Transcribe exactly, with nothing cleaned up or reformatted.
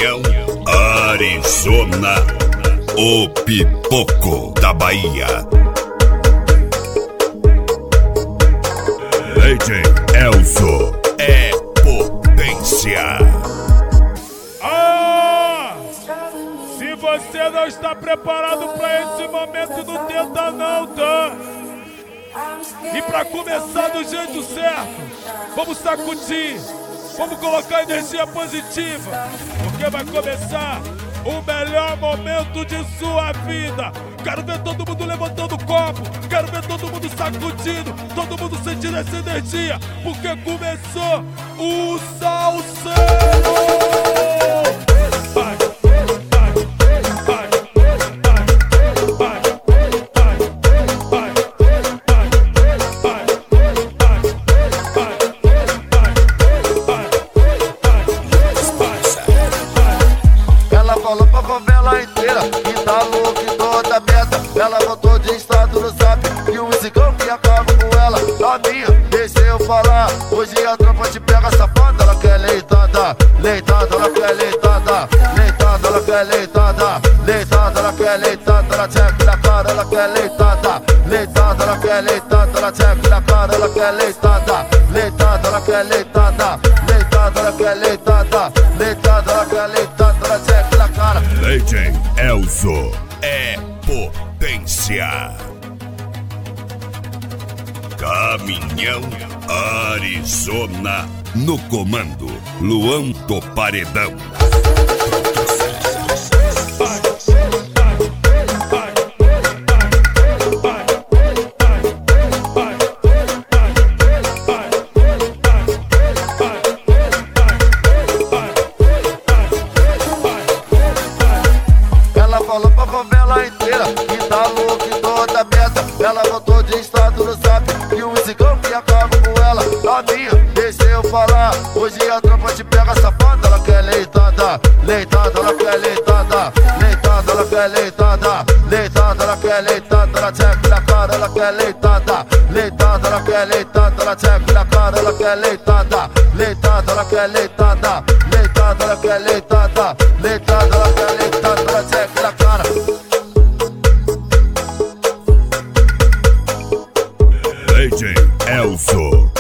Caminhão, Arizona, o pipoco da Bahia. D J Elzo é potência. Ah! Se você não está preparado para esse momento, não tenta não, tá? E para começar do jeito certo, vamos sacudir, vamos colocar energia positiva, porque vai começar o melhor momento de sua vida. Quero ver todo mundo levantando o copo, quero ver todo mundo sacudindo, todo mundo sentindo essa energia, porque começou o salseiro! Vai, vai, vai, vai, vai, vai, Ela falou pra favela inteira que tá louca e toda aberta. Ela botou de estado no zap e o musicão que acaba com ela. A minha, deixa eu falar, hoje a tropa te pega safada. Ela quer leitada, leitada, ela quer leitada, leitada, ela quer leitada, leitada, ela quer leitada. Ela checa na cara, ela quer leitada, leitada, ela quer leitada. Ela checa na cara, ela quer leitada, leitada, ela quer leitada, leitada, ela quer leitada, leitada, ela quer leitada. Ela checa na cara. D J Elzo é potência. Caminhão, Arizona, no comando, Luan do Paredão. Ela falou pra favela inteira que tá louca e toda aberta. Ela botou de estado no zap e o musicão que acaba com ela. A minha, deixa eu falar, hoje a tropa te pega safada. Ela quer leitada, leitada, ela quer leitada, leitada, ela quer leitada, leitada, ela quer leitada. Ela checa na cara, ela quer leitada, leitada, ela quer leitada. Ela checa na cara, ela quer leitada, leitada, ela quer leitada, leitada, ela quer leitada, leitada, ela quer leitada. Ela checa na cara. D J Elzo